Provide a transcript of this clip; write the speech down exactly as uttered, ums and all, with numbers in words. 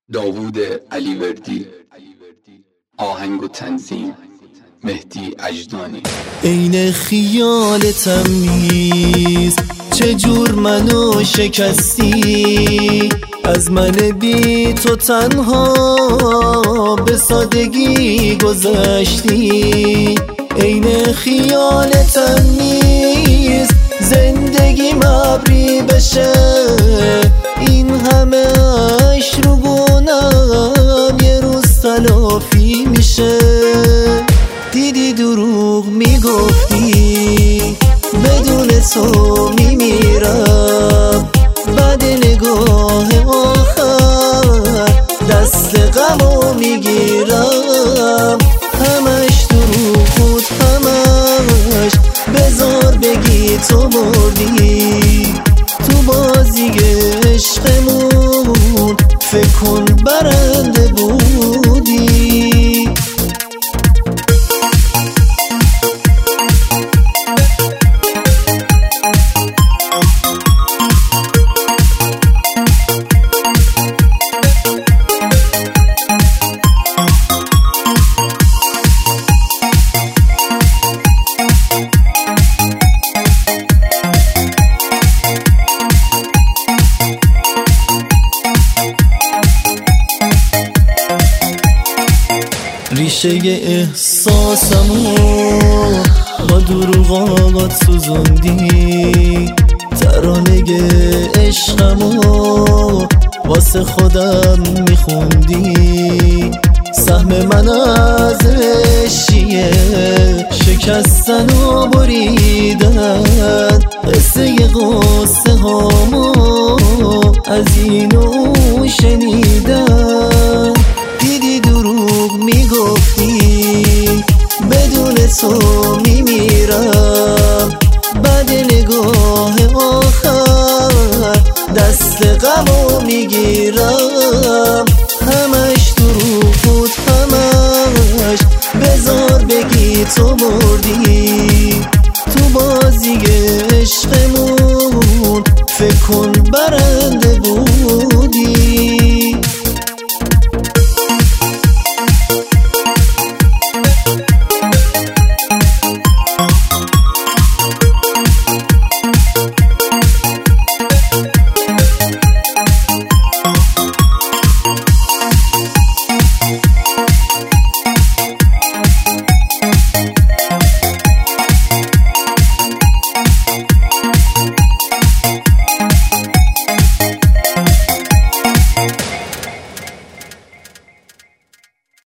داوود علیوردی. آهنگ و تنظیم مهدی اجدانی. عین خیالتم نیست چجور منو شکستی، از من بی تو تنها به سادگی گذشتی. عین خیالتم نیست زندگی مبری بشه، این همه اش رو گونم یه روز تلافی میشه. دیدی دروغ میگفتی بدون تو میمیرم، بعد نگاه آخر دست غمو میگیرم. همش دروغ بود همش، بذار بگی تو بردی تو بازی عشقمون، فکر کن برنده بودی. ریشه احساسمو با دروغات سوزوندی، ترانه عشقمو واسه خودم میخوندی. سهم من از عشقیه شکستن و بریدن، قصه قصه هامو از اینو شنیدن. دیدی دروغ میگفتی بدون تو میمیرم، بعد نگاه آخر دست غمو میگیرم. همش دروغ بود همش، بذار بگی تو بردی تو بازی عشقمون، فکر کن